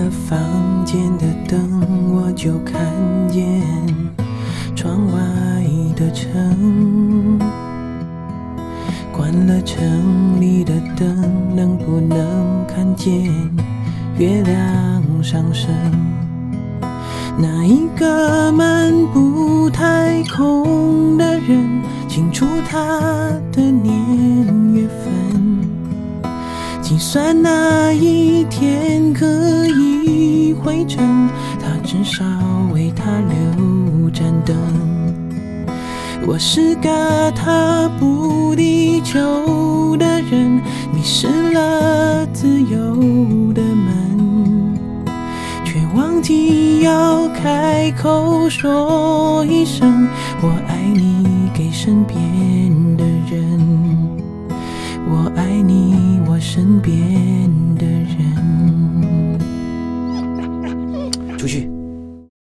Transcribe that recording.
了房间的灯，我就看见窗外的城。关了城里的灯，能不能看见月亮上升？那一个漫步太空的人，清楚他的年月份，计算那一天可以回程，他至少为他留盏灯。我是个踏步地球的人，迷失了自由的门，却忘记要开口说一声我爱你给身边的人，我爱你我身边的人。出去。